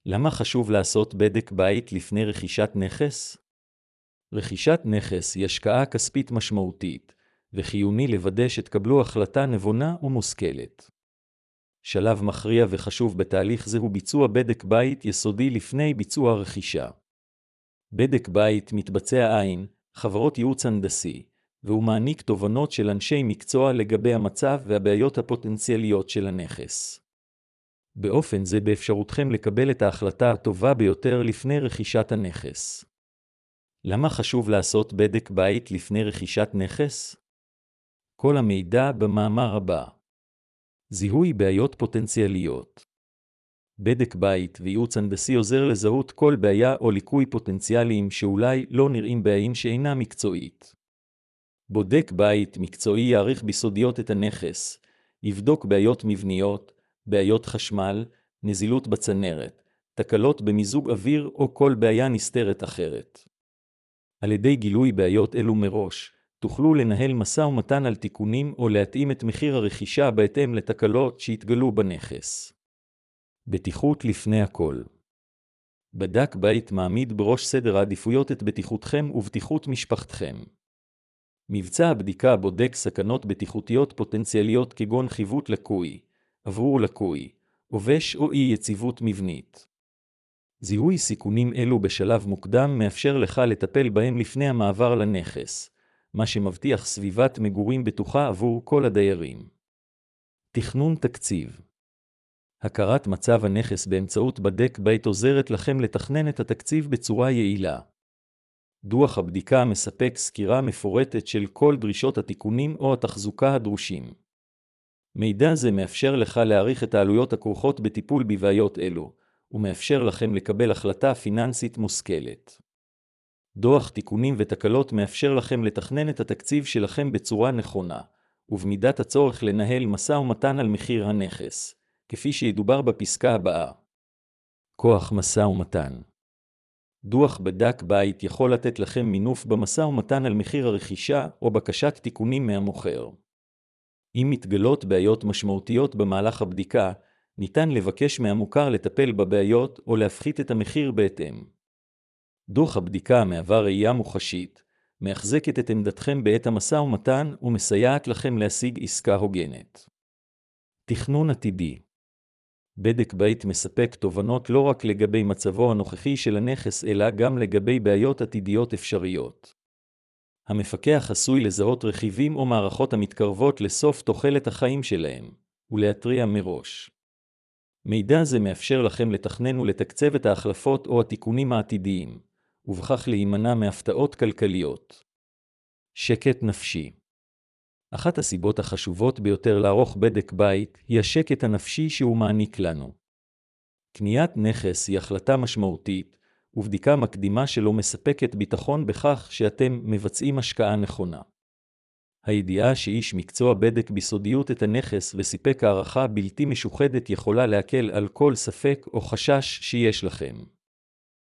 למה חשוב לעשות בדק בית לפני רכישת נכס? רכישת נכס היא השקעה כספית משמעותית, וחיוני לוודא שתקבלו החלטה נבונה ומושכלת. שלב מכריע וחשוב בתהליך זה הוא ביצוע בדק בית יסודי לפני ביצוע רכישה. בדק בית מתבצע עין, חברות ייעוץ הנדסי, והוא מעניק תובנות של אנשי מקצוע לגבי המצב והבעיות הפוטנציאליות של הנכס. באופן זה באפשרותכם לקבל את ההחלטה הטובה ביותר לפני רכישת הנכס. למה חשוב לעשות בדק בית לפני רכישת נכס? כל המידע במאמר הבא. זיהוי בעיות פוטנציאליות. בדק בית וייעוץ הנדסי עוזר לזהות כל בעיה או ליקוי פוטנציאליים שאולי לא נראים בעין שאינה מקצועית. בודק בית מקצועי יעריך בסודיות את הנכס, יבדוק בעיות מבניות, בעיות חשמל, נזילות בצנרת, תקלות במיזוג אוויר או כל בעיה נסתרת אחרת. על ידי גילוי בעיות אלו מראש, תוכלו לנהל משא ומתן על תיקונים או להתאים את מחיר הרכישה בהתאם לתקלות שהתגלו בנכס. בטיחות לפני הכל. בדק בית מעמיד בראש סדר העדיפויות את בטיחותכם ובטיחות משפחתכם. מבצע הבדיקה בודק סכנות בטיחותיות פוטנציאליות כגון חיווט לקוי, אוורור לקוי, עובש או אי יציבות מבנית. זיהוי סיכונים אלו בשלב מוקדם מאפשר לך לטפל בהם לפני המעבר לנכס, מה שמבטיח סביבת מגורים בטוחה עבור כל הדיירים. תכנון תקציב. הכרת מצב הנכס באמצעות בדק בית עוזרת לכם לתכנן את התקציב בצורה יעילה. דוח הבדיקה מספק סקירה מפורטת של כל דרישות התיקונים או התחזוקה הדרושים. מידע זה מאפשר לך להעריך את העלויות הכרוכות בטיפול בבעיות אלו, ומאפשר לכם לקבל החלטה פיננסית מושכלת. דוח תיקונים ותקלות מאפשר לכם לתכנן את התקציב שלכם בצורה נכונה, ובמידת הצורך לנהל משא ומתן על מחיר הנכס, כפי שידובר בפסקה הבאה. כוח משא ומתן. דוח בדק בית יכול לתת לכם מינוף במשא ומתן על מחיר הרכישה או בקשת תיקונים מהמוכר. אם מתגלות בעיות משמעותיות במהלך הבדיקה, ניתן לבקש מהמוכר לטפל בבעיות או להפחית את המחיר בהתאם. דוח הבדיקה מהווה ראייה מוחשית, מחזקת את עמדתכם בעת המשא ומתן ומסייעת לכם להשיג עסקה הוגנת. תכנון עתידי. בדק בית מספק תובנות לא רק לגבי מצבו הנוכחי של הנכס אלא גם לגבי בעיות עתידיות אפשריות. המפקח עשוי לזהות רכיבים או מערכות המתקרבות לסוף תוחלת החיים שלהם, ולהתריע מראש. מידע זה מאפשר לכם לתכנן ולתקצב את ההחלפות או התיקונים העתידיים, ובכך להימנע מהפתעות כלכליות. שקט נפשי. אחת הסיבות החשובות ביותר לערוך בדק בית היא השקט הנפשי שהוא מעניק לנו. קניית נכס היא החלטה משמעותית, ובדיקה מקדימה שלו מספקת ביטחון בכך שאתם מבצעים השקעה נכונה. הידיעה שאיש מקצוע בדק בסודיות את הנכס וסיפק הערכה בלתי משוחדת יכולה להקל על כל ספק או חשש שיש לכם.